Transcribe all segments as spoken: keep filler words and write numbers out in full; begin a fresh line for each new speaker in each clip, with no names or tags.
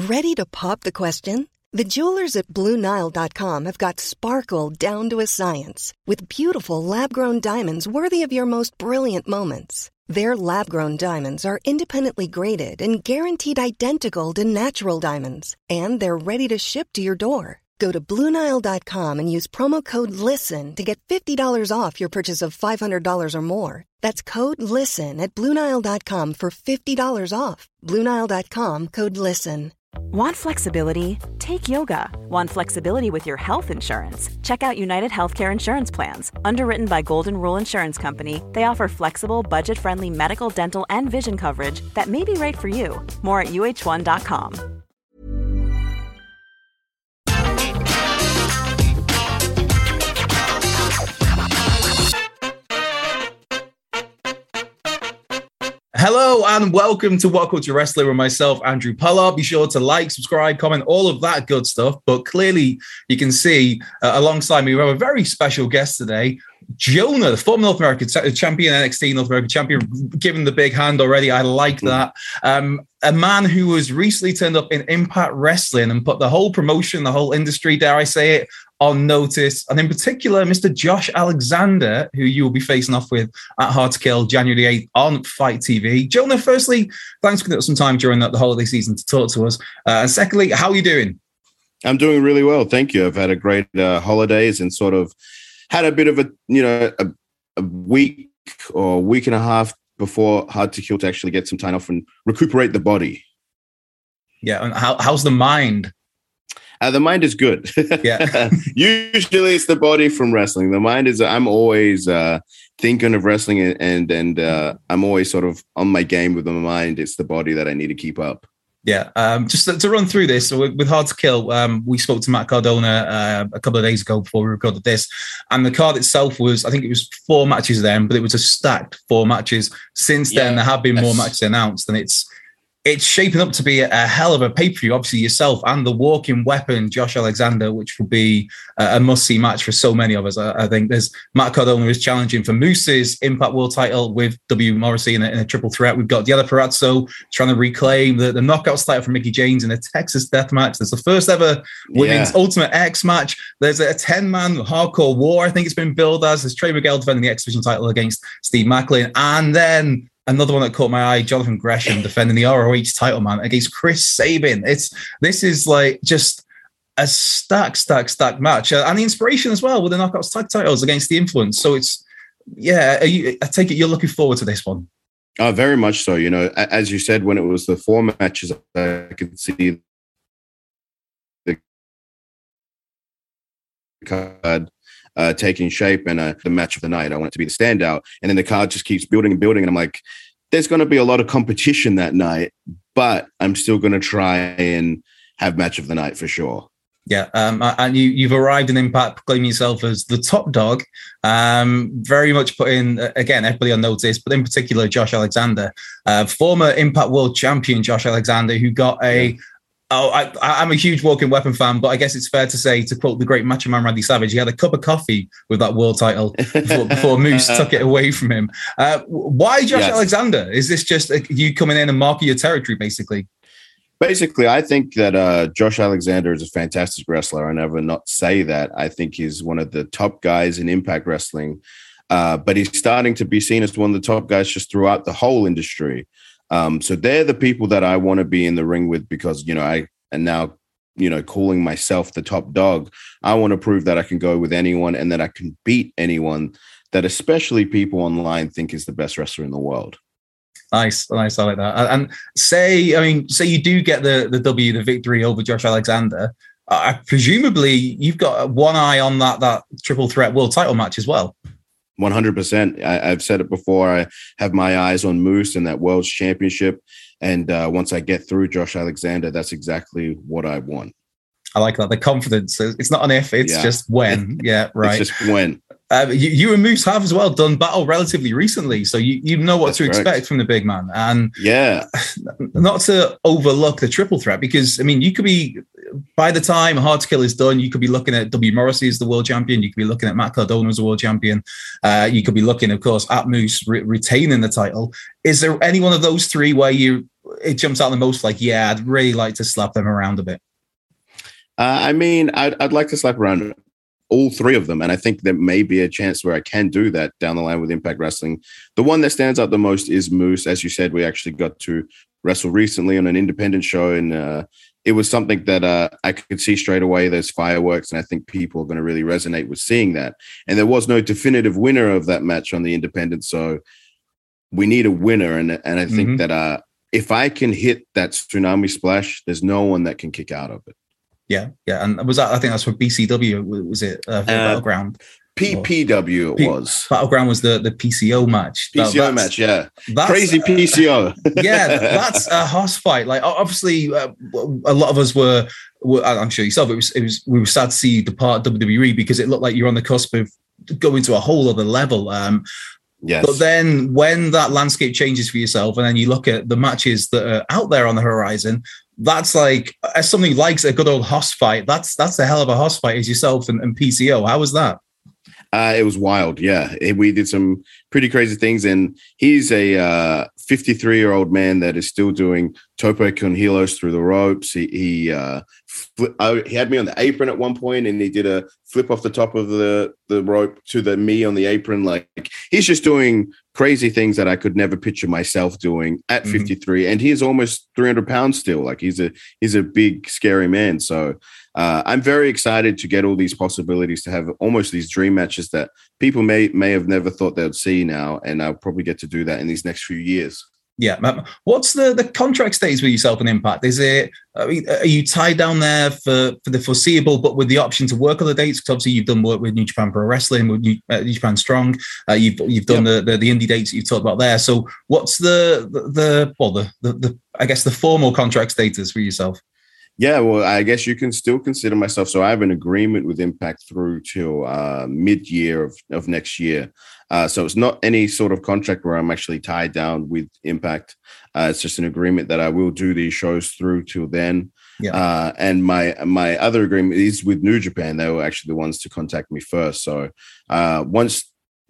Ready to pop the question? The jewelers at Blue Nile dot com have got sparkle down to a science with beautiful lab-grown diamonds worthy of your most brilliant moments. Their lab-grown diamonds are independently graded and guaranteed identical to natural diamonds, and they're ready to ship to your door. Go to Blue Nile dot com and use promo code LISTEN to get fifty dollars off your purchase of five hundred dollars or more. That's code LISTEN at Blue Nile dot com for fifty dollars off. Blue Nile dot com, code LISTEN.
Want flexibility? Take yoga. Want flexibility with your health insurance? Check out United Healthcare Insurance Plans. Underwritten by Golden Rule Insurance Company, they offer flexible, budget-friendly medical, dental, and vision coverage that may be right for you. More at U H one dot com.
Hello and welcome to What Culture Wrestling with myself, Andrew Pollard. Be sure to like, subscribe, comment, all of that good stuff. But clearly, you can see uh, alongside me, we have a very special guest today, Jonah, the former North American champion, N X T North American champion, given the big hand already. I like that. Um, a man who was recently turned up in Impact Wrestling and put the whole promotion, the whole industry, dare I say it, on notice. And in particular, Mister Josh Alexander, who you will be facing off with at Hard to Kill January eighth on Fight T V. Jonah, firstly, thanks for getting some time during the holiday season to talk to us. Uh, and secondly, how are you doing?
I'm doing really well. Thank you. I've had a great uh, holidays and sort of had a bit of a, you know, a, a week or a week and a half before Hard to Kill to actually get some time off and recuperate the body.
Yeah. And how, how's the mind?
Uh, the mind is good.
Yeah.
Usually it's the body from wrestling. The mind is, I'm always uh, thinking of wrestling and, and, and uh, I'm always sort of on my game with my mind. It's the body that I need to keep up.
Yeah, um, just to, to run through this, so with, with Hard to Kill, um, we spoke to Matt Cardona uh, a couple of days ago before we recorded this, and the card itself was, I think it was four matches then, but it was a stacked four matches. Since then, yeah, there have been yes. more matches announced, and it's it's shaping up to be a, a hell of a pay-per-view, obviously yourself and the walking weapon, Josh Alexander, which will be a, a must-see match for so many of us. I, I think there's Matt Cardona is challenging for Moose's Impact World title with W. Morrissey in a, in a triple threat. We've got Diana Perazzo trying to reclaim the, the Knockouts title from Mickie James in a Texas death match. There's the first ever women's yeah. Ultimate X match. There's a ten-man hardcore war, I think it's been billed as. There's Trey Miguel defending the X Division title against Steve Macklin. And then another one that caught my eye, Jonathan Gresham defending the R O H title, man, against Chris Sabin. It's this is like just a stack, stack, stack match, uh, and the inspiration as well with the Knockouts tag titles against the Influence. So it's yeah, you, I take it you're looking forward to this one.
Oh, very much so. You know, as you said, when it was the four matches, I could see the card Uh, taking shape and uh, the match of the night. I want it to be the standout. And then the card just keeps building and building. And I'm like, there's going to be a lot of competition that night, but I'm still going to try and have match of the night for sure.
Yeah. Um, and you, you've arrived in Impact proclaiming yourself as the top dog, um, very much putting, again, everybody on notice, but in particular, Josh Alexander, uh, former Impact World Champion Josh Alexander, who got a, yeah. Oh, I, I'm a huge walking weapon fan, but I guess it's fair to say, to quote the great Macho Man Randy Savage, he had a cup of coffee with that world title before, before Moose took it away from him. Uh, why Josh yes. Alexander? Is this just uh, you coming in and marking your territory, basically?
Basically, I think that uh, Josh Alexander is a fantastic wrestler. I never not say that. I think he's one of the top guys in Impact Wrestling, uh, but he's starting to be seen as one of the top guys just throughout the whole industry. Um, so they're the people that I want to be in the ring with because, you know, I am now, you know, calling myself the top dog. I want to prove that I can go with anyone and that I can beat anyone that especially people online think is the best wrestler in the world.
Nice, nice. I like that. And say, I mean, say you do get the, the W, the victory over Josh Alexander. Uh, presumably you've got one eye on that, that triple threat world title match as well.
one hundred percent. I, I've said it before. I have my eyes on Moose and that World's Championship. And uh, once I get through Josh Alexander, that's exactly what I want.
I like that. The confidence. It's not an if, it's yeah. just when. Yeah, right.
It's just when.
Uh, you, you and Moose have as well done battle relatively recently. So you, you know what
that's
to
correct.
expect from the big man. And
yeah,
not to overlook the triple threat, because, I mean, you could be, by the time Hard to Kill is done, you could be looking at W. Morrissey as the world champion. You could be looking at Matt Cardona as the world champion. Uh, you could be looking, of course, at Moose re- retaining the title. Is there any one of those three where you it jumps out the most? Like, yeah, I'd really like to slap them around a bit.
Uh, I mean, I'd, I'd like to slap around all three of them. And I think there may be a chance where I can do that down the line with Impact Wrestling. The one that stands out the most is Moose. As you said, we actually got to wrestle recently on an independent show. And uh, it was something that uh, I could see straight away. There's fireworks. And I think people are going to really resonate with seeing that. And there was no definitive winner of that match on the independent. So we need a winner. And, and I think mm-hmm. that uh, if I can hit that tsunami splash, there's no one that can kick out of it.
Yeah, yeah, and was that? I think that's for B C W. Was it uh, for uh, Battleground?
P P W it P- was.
Battleground was the, the P C O match.
P C O
that,
match, yeah. Crazy P C O.
Yeah, that's a house fight. Like, obviously, uh, a lot of us were, were. I'm sure yourself. It was. It was. We were sad to see you depart W W E because it looked like you're on the cusp of going to a whole other level. Um,
yes.
But then when that landscape changes for yourself, and then you look at the matches that are out there on the horizon. That's like, as somebody who likes a good old hoss fight, that's that's a hell of a hoss fight as yourself and, and P C O. How was that?
Uh, it was wild, yeah. We did some pretty crazy things, and he's a uh, fifty-three-year-old man that is still doing tope con hilos through the ropes. He he, uh, fl- uh, he had me on the apron at one point, and he did a flip off the top of the, the rope to the me on the apron. Like, he's just doing crazy things that I could never picture myself doing at mm-hmm. fifty-three, and he's almost three hundred pounds still. Like, he's a he's a big, scary man. So uh, I'm very excited to get all these possibilities to have almost these dream matches that people may may have never thought they'd see now, and I'll probably get to do that in these next few years.
Yeah. What's the, the contract status with yourself and Impact? Is it, I mean, are you tied down there for, for the foreseeable, but with the option to work other dates? Because obviously you've done work with New Japan Pro Wrestling, with New, uh, New Japan Strong. Uh, you've you've done yep. the, the the indie dates that you've talked about there. So what's the the, the well the, the the I guess the formal contract status for yourself?
Yeah, well, I guess you can still consider myself. So I have an agreement with Impact through till uh, mid-year of, of next year. Uh, so it's not any sort of contract where I'm actually tied down with Impact. Uh, it's just an agreement that I will do these shows through till then. Yeah. Uh, and my my other agreement is with New Japan. They were actually the ones to contact me first. So uh, once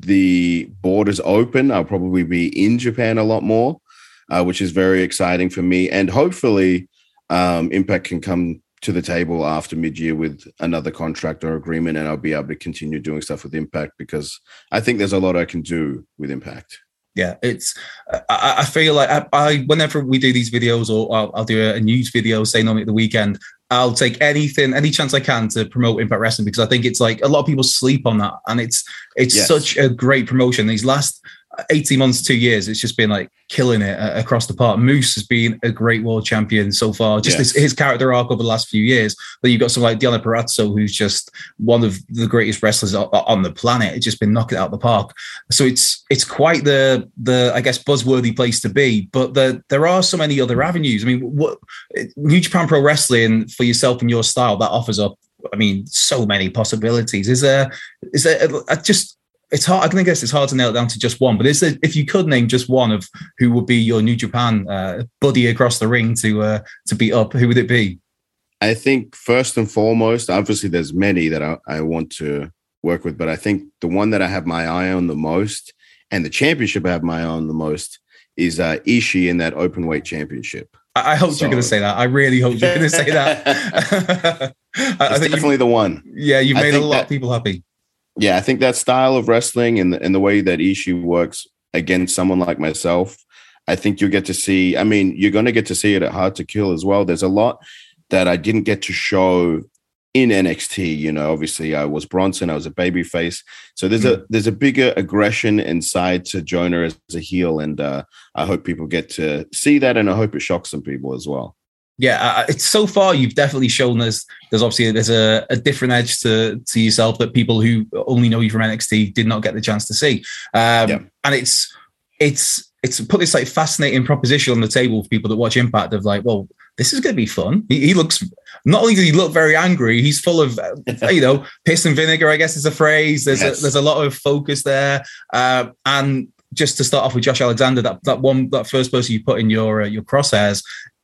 the borders open, I'll probably be in Japan a lot more, uh, which is very exciting for me. And hopefully um, Impact can come to the table after mid-year with another contract or agreement, and I'll be able to continue doing stuff with Impact because I think there's a lot I can do with Impact.
Yeah, it's. I, I feel like I, I, whenever we do these videos, or I'll, I'll do a, a news video, say normally at the weekend, I'll take anything, any chance I can to promote Impact Wrestling because I think it's like a lot of people sleep on that, and it's it's yes. such a great promotion. These last eighteen months, two years, it's just been like killing it uh, across the park. Moose has been a great world champion so far. Just yes. his, his character arc over the last few years. But you've got someone like Deonna Purrazzo, who's just one of the greatest wrestlers on the planet. It's just been knocking it out of the park. So it's it's quite the the I guess buzzworthy place to be. But the, there are so many other avenues. I mean, what New Japan Pro Wrestling for yourself and your style that offers up. I mean, so many possibilities. Is there is there a, just It's hard. I think it's hard to nail it down to just one. But is there, if you could name just one of who would be your New Japan uh, buddy across the ring to uh, to beat up, who would it be?
I think first and foremost, obviously, there's many that I, I want to work with, but I think the one that I have my eye on the most, and the championship I have my eye on the most, is uh, Ishii in that open weight championship.
I, I hope so, you're going to say that. I really hope you're going to say that.
I, I think definitely the one.
Yeah, you've made a lot that, of people happy.
Yeah, I think that style of wrestling and the, and the way that Ishii works against someone like myself, I think you'll get to see. I mean, you're going to get to see it at Hard to Kill as well. There's a lot that I didn't get to show in N X T. You know, obviously I was Bronson, I was a babyface. So there's mm. a there's a bigger aggression inside to Jonah as a heel, and uh, I hope people get to see that, and I hope it shocks some people as well.
Yeah, uh, it's so far you've definitely shown us there's obviously there's a, a different edge to to yourself that people who only know you from N X T did not get the chance to see. Um, yeah. And it's it's it's put this like fascinating proposition on the table for people that watch Impact of like, well, this is going to be fun. He, he looks not only does he look very angry, he's full of you know piss and vinegar, I guess is a phrase. There's yes. a, there's a lot of focus there, uh, and just to start off with Josh Alexander, that that one that first person you put in your uh, your crosshairs.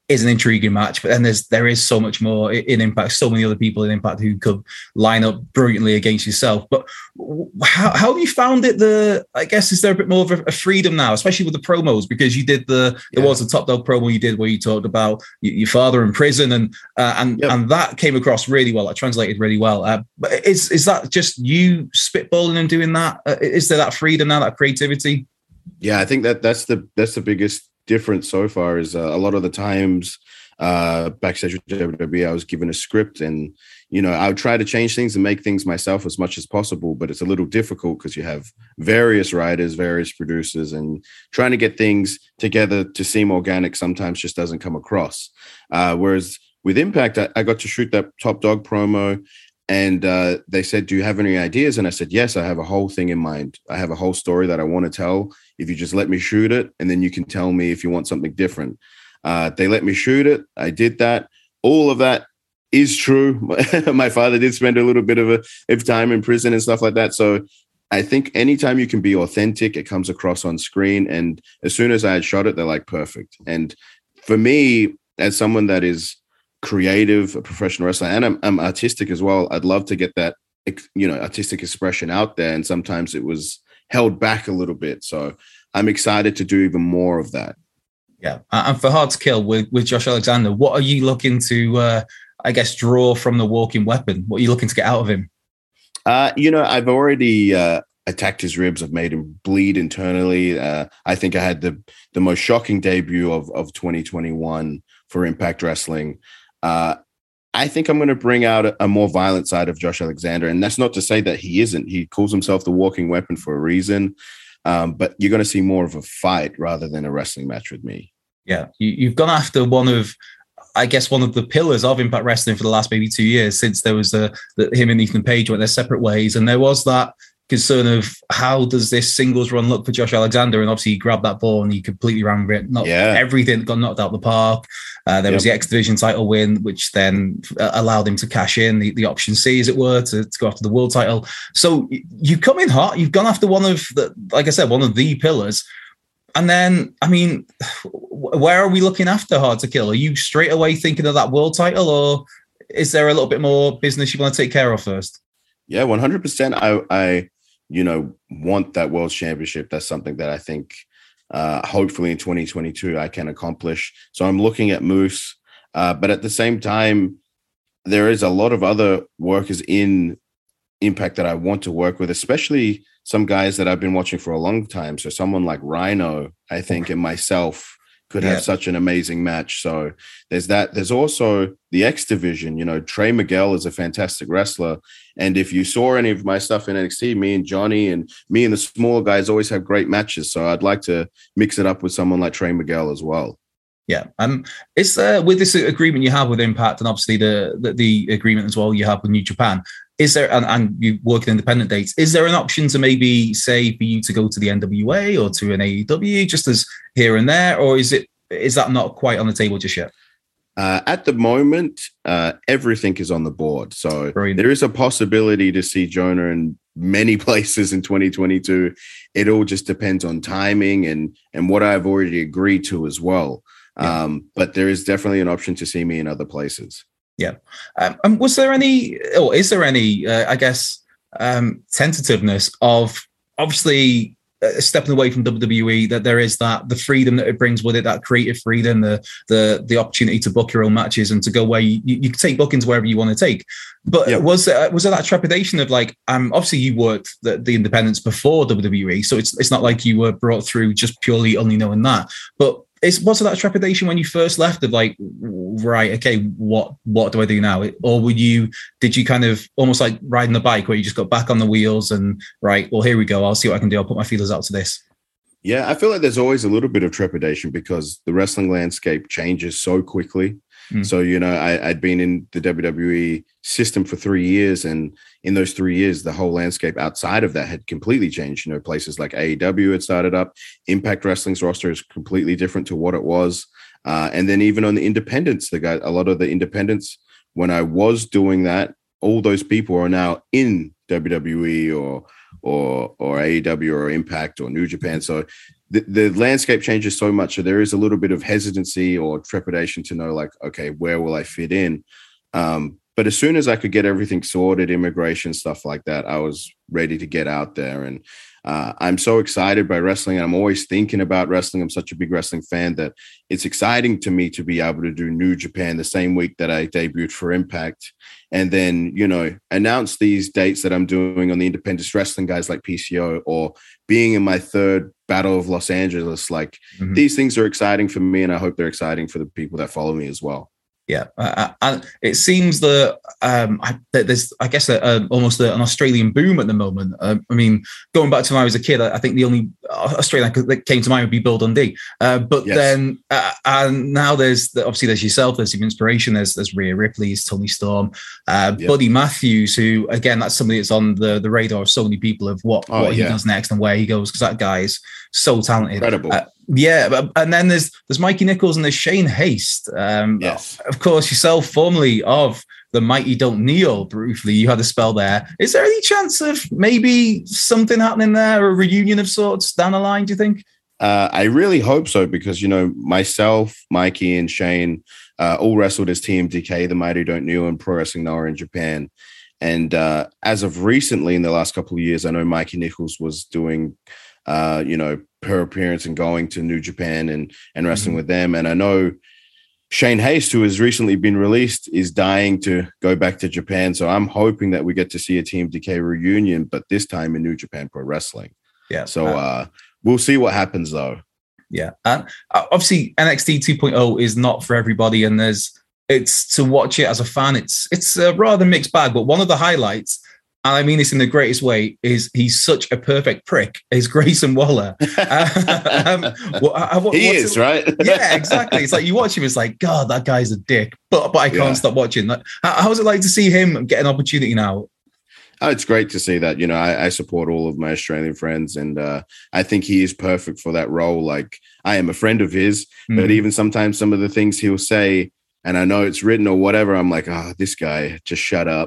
is an intriguing match, but then there's there is so much more in Impact, so many other people in Impact who could line up brilliantly against yourself. But how, how have you found it? The I guess is there a bit more of a, a freedom now, especially with the promos, because you did the yeah. there was a Top Dog promo you did where you talked about your father in prison, and uh, and yep. and that came across really well. It translated really well. Uh, but is is that just you spitballing and doing that? Uh, is there that freedom now, that creativity?
Yeah, I think that that's the that's the biggest difference so far. Is uh, a lot of the times uh, backstage with W W E, I was given a script, and you know I would try to change things and make things myself as much as possible. But it's a little difficult because you have various writers, various producers, and trying to get things together to seem organic sometimes just doesn't come across. Uh, whereas with Impact, I, I got to shoot that Top Dog promo. And uh, they said, do you have any ideas? And I said, yes, I have a whole thing in mind. I have a whole story that I want to tell. If you just let me shoot it, and then you can tell me if you want something different. Uh, they let me shoot it. I did that. All of that is true. My father did spend a little bit of, a, of time in prison and stuff like that. So I think anytime you can be authentic, it comes across on screen. And as soon as I had shot it, they're like, perfect. And for me, as someone that is creative, a professional wrestler, and I'm, I'm artistic as well, I'd love to get that, you know, artistic expression out there. And sometimes it was held back a little bit. So I'm excited to do even more of that.
Yeah. And for Hard to Kill with, with Josh Alexander, what are you looking to, uh, I guess, draw from the walking weapon? What are you looking to get out of him?
Uh, you know, I've already uh, attacked his ribs. I've made him bleed internally. Uh, I think I had the the most shocking debut of, of twenty twenty-one for Impact Wrestling. Uh, I think I'm going to bring out a, a more violent side of Josh Alexander. And that's not to say that he isn't. He calls himself the walking weapon for a reason. Um, but you're going to see more of a fight rather than a wrestling match with me.
Yeah. You, you've gone after one of, I guess, one of the pillars of Impact Wrestling for the last maybe two years since there was a, the, him and Ethan Page went their separate ways. And there was that concern of how does this singles run look for Josh Alexander? And obviously he grabbed that ball and he completely ran with it. Not yeah. everything got knocked out of the park. Uh, there yep. was the X Division title win, which then allowed him to cash in the, the option C, as it were, to, to go after the world title. So you come in hot. You've gone after one of the, like I said, one of the pillars. And then, I mean, where are we looking after Hard to Kill? Are you straight away thinking of that world title, or is there a little bit more business you want to take care of first?
Yeah, one hundred percent. I, I, you know, want that world championship. That's something that I think uh, hopefully in twenty twenty-two I can accomplish. So I'm looking at Moose. Uh, but at the same time, there is a lot of other workers in Impact that I want to work with, especially some guys that I've been watching for a long time. So someone like Rhino, I think, and myself could have yeah. such an amazing match. So there's that. There's also the X Division. You know, Trey Miguel is a fantastic wrestler. And if you saw any of my stuff in N X T, me and Johnny and me and the smaller guys always have great matches. So I'd like to mix it up with someone like Trey Miguel as well.
Yeah. Um, it's uh, with this agreement you have with Impact, and obviously the, the, the agreement as well you have with New Japan, is there, and, and you work in independent dates, is there an option to maybe say for you to go to the N W A or to an A E W just as here and there, or is it, is that not quite on the table just yet?
Uh, at the moment, uh, everything is on the board. So
Brilliant.
There is a possibility to see Jonah in many places in twenty twenty-two. It all just depends on timing and, and what I've already agreed to as well. Yeah. Um, but there is definitely an option to see me in other places.
Yeah. Um, and was there any, or is there any, uh, I guess, um, tentativeness of obviously uh, stepping away from W W E, that there is that, the freedom that it brings with it, that creative freedom, the the the opportunity to book your own matches and to go where you, you can take bookings wherever you want to take. But yep. was there, was there that trepidation of like, um, obviously you worked the, the independents before W W E, so it's it's not like you were brought through just purely only knowing that. But Is, was there that trepidation when you first left of like, right, okay, what what do I do now? Or were you, did you kind of almost like riding a bike where you just got back on the wheels and right, well, here we go. I'll see what I can do. I'll put my feelers out to this.
Yeah, I feel like there's always a little bit of trepidation because the wrestling landscape changes so quickly. Mm. So, you know, I, I'd been in the W W E system for three years. And in those three years, the whole landscape outside of that had completely changed. You know, places like A E W had started up. Impact Wrestling's roster is completely different to what it was. Uh, and then even on the independents, the guy, a lot of the independents, when I was doing that, all those people are now in W W E or or or A E W or Impact or New Japan. So the, the landscape changes so much. So there is a little bit of hesitancy or trepidation to know, like, okay, where will I fit in? Um, but as soon as I could get everything sorted, immigration, stuff like that, I was ready to get out there. And uh, I'm so excited by wrestling. And I'm always thinking about wrestling. I'm such a big wrestling fan that it's exciting to me to be able to do New Japan the same week that I debuted for Impact. And then, you know, announce these dates that I'm doing on the independent wrestling guys like P C O, or being in my third Battle of Los Angeles. Like mm-hmm. these things are exciting for me, and I hope they're exciting for the people that follow me as well.
Yeah, uh, and it seems that um, I, that there's, I guess, a, a, almost a, an Australian boom at the moment. Uh, I mean, going back to when I was a kid, I, I think the only Australian that came to mind would be Bill Dundee. Uh, but yes. then, uh, and now there's the, obviously there's yourself, there's some inspiration. There's there's Rhea Ripley's, Tony Storm, uh, yep. Buddy Matthews, who again, that's somebody that's on the, the radar of so many people of what oh, what yeah. he does next and where he goes, because that guy is so talented.
Incredible.
Uh, Yeah, and then there's there's Mikey Nichols and there's Shane Haste. Um,
yes,
of course, yourself, formerly of the Mighty Don't Kneel, briefly, you had a spell there. Is there any chance of maybe something happening there, a reunion of sorts down the line, do you think?
Uh, I really hope so, because, you know, myself, Mikey, and Shane uh, all wrestled as T M D K, the Mighty Don't Kneel, and Pro Wrestling Noah in Japan. And uh, as of recently, in the last couple of years, I know Mikey Nichols was doing, uh, you know, her appearance and going to New Japan and, and wrestling mm-hmm. with them. And I know Shane Haste, who has recently been released, is dying to go back to Japan. So I'm hoping that we get to see a T M D K reunion, but this time in New Japan Pro Wrestling.
Yeah.
So uh, we'll see what happens, though.
Yeah. And uh, obviously N X T two point oh is not for everybody. And there's, it's to watch it as a fan. It's, it's a rather mixed bag, but one of the highlights, and I mean this in the greatest way, is he's such a perfect prick, is Grayson Waller. um, what, what,
he is,
it?
right?
Yeah, exactly. It's like you watch him, it's like, God, that guy's a dick. But but I can't yeah. stop watching. Like, how, how's it like to see him get an opportunity now?
Oh, it's great to see that. You know, I, I support all of my Australian friends, and uh, I think he is perfect for that role. Like, I am a friend of his, mm. but even sometimes some of the things he'll say, and I know it's written or whatever, I'm like, oh, this guy, just shut up.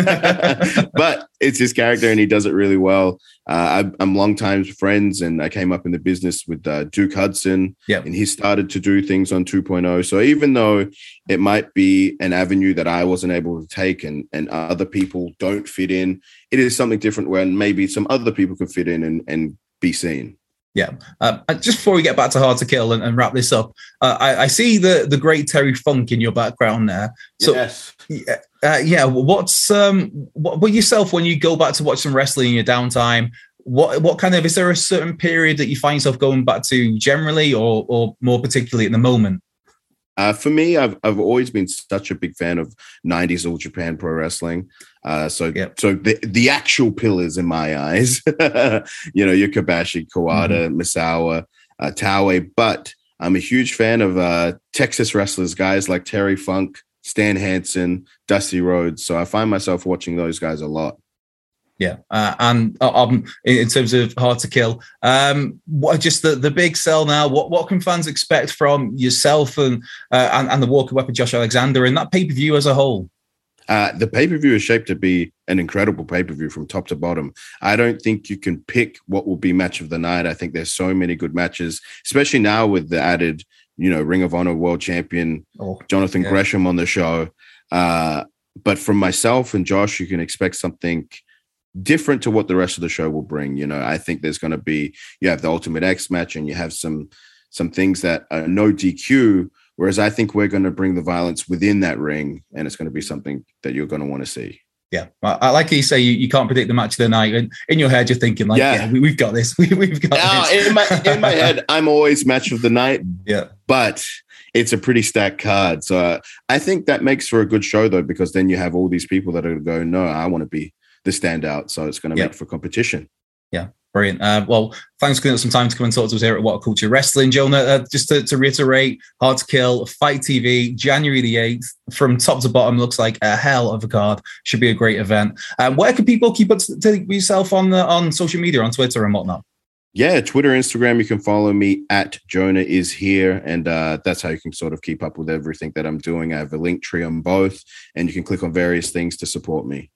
But it's his character, and he does it really well. Uh, I, I'm longtime friends, and I came up in the business with uh, Duke Hudson,
yep.
and he started to do things on two point oh. So even though it might be an avenue that I wasn't able to take, and, and other people don't fit in, it is something different where maybe some other people can fit in and, and be seen.
Yeah. Um, just before we get back to Hard to Kill and, and wrap this up, uh, I, I see the the great Terry Funk in your background there. So,
yes.
Uh, yeah. What's um what, what yourself when you go back to watch some wrestling in your downtime? What what kind of, is there a certain period that you find yourself going back to generally, or or more particularly at the moment?
Uh, for me, I've I've always been such a big fan of nineties All Japan Pro Wrestling. Uh, so yep. so the the actual pillars in my eyes, you know, your Kobashi, Kawada, mm-hmm. Misawa, uh, Taue. But I'm a huge fan of uh, Texas wrestlers, guys like Terry Funk, Stan Hansen, Dusty Rhodes. So I find myself watching those guys a lot.
Yeah, uh, and uh, um, in terms of Hard to Kill, um, what just the, the big sell now? What what can fans expect from yourself and uh, and, and the Walker Weapon Josh Alexander and that pay per view as a whole?
Uh, the pay per view is shaped to be an incredible pay per view from top to bottom. I don't think you can pick what will be match of the night. I think there's so many good matches, especially now with the added, you know, Ring of Honor World Champion oh, Jonathan yeah. Gresham on the show. Uh, but from myself and Josh, you can expect something different to what the rest of the show will bring. You know, I think there's going to be, you have the Ultimate X match, and you have some some things that are no D Q, whereas I think we're going to bring the violence within that ring, and it's going to be something that you're going to want to see.
Yeah, I like you say you, you can't predict the match of the night, and in your head you're thinking like, yeah, yeah we, we've got this, we, we've got
now,
this.
in my in my head, I'm always match of the night.
Yeah,
but it's a pretty stacked card, so uh, I think that makes for a good show though, because then you have all these people that are going to go, no, I want to be the standout, so it's going to yep. make for competition.
Yeah, brilliant. Uh, well, thanks for giving us some time to come and talk to us here at What Culture Wrestling, Jonah. Uh, just to, to reiterate, Hard to Kill, Fight T V, January the eighth, from top to bottom, looks like a hell of a card. Should be a great event. Uh, where can people keep up to yourself on the, on social media, on Twitter and whatnot?
Yeah, Twitter, Instagram, you can follow me at Jonah is here. And uh, that's how you can sort of keep up with everything that I'm doing. I have a link tree on both, and you can click on various things to support me.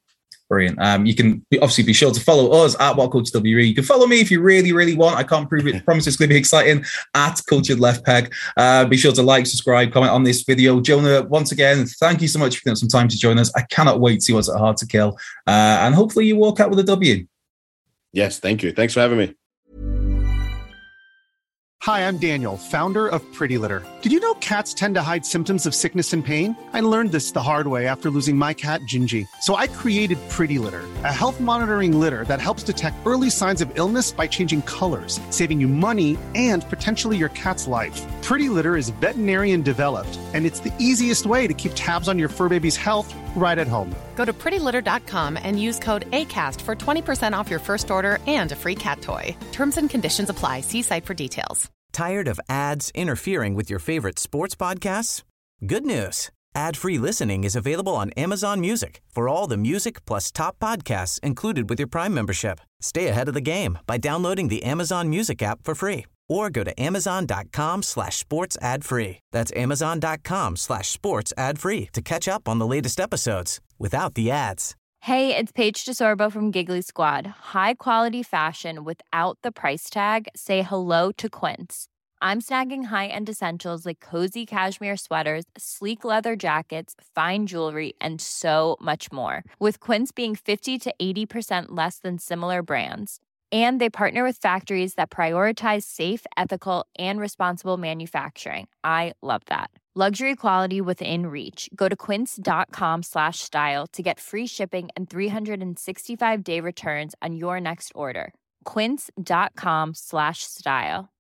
Brilliant. Um, you can be, obviously be sure to follow us at What Culture W E. You can follow me if you really, really want. I can't prove it. Promise it's going to be exciting at Cultured Left Peg. Uh, be sure to like, subscribe, comment on this video. Jonah, once again, thank you so much for giving us some time to join us. I cannot wait to see what's at Hard to Kill. Uh, and hopefully you walk out with a W.
Yes, thank you. Thanks for having me.
Hi, I'm Daniel, founder of Pretty Litter. Did you know cats tend to hide symptoms of sickness and pain? I learned this the hard way after losing my cat, Gingy. So I created Pretty Litter, a health monitoring litter that helps detect early signs of illness by changing colors, saving you money and potentially your cat's life. Pretty Litter is veterinarian developed, and it's the easiest way to keep tabs on your fur baby's health right at home.
Go to pretty litter dot com and use code ACAST for twenty percent off your first order and a free cat toy. Terms and conditions apply. See site for details.
Tired of ads interfering with your favorite sports podcasts? Good news. Ad-free listening is available on Amazon Music for all the music plus top podcasts included with your Prime membership. Stay ahead of the game by downloading the Amazon Music app for free or go to amazon.com slash sports ad free. That's amazon.com slash sports ad free to catch up on the latest episodes without the ads.
Hey, it's Paige DeSorbo from Giggly Squad. High quality fashion without the price tag. Say hello to Quince. I'm snagging high-end essentials like cozy cashmere sweaters, sleek leather jackets, fine jewelry, and so much more. With Quince being fifty to eighty percent less than similar brands. And they partner with factories that prioritize safe, ethical, and responsible manufacturing. I love that. Luxury quality within reach. Go to quince.com slash style to get free shipping and three sixty-five day returns on your next order. Quince.com slash style.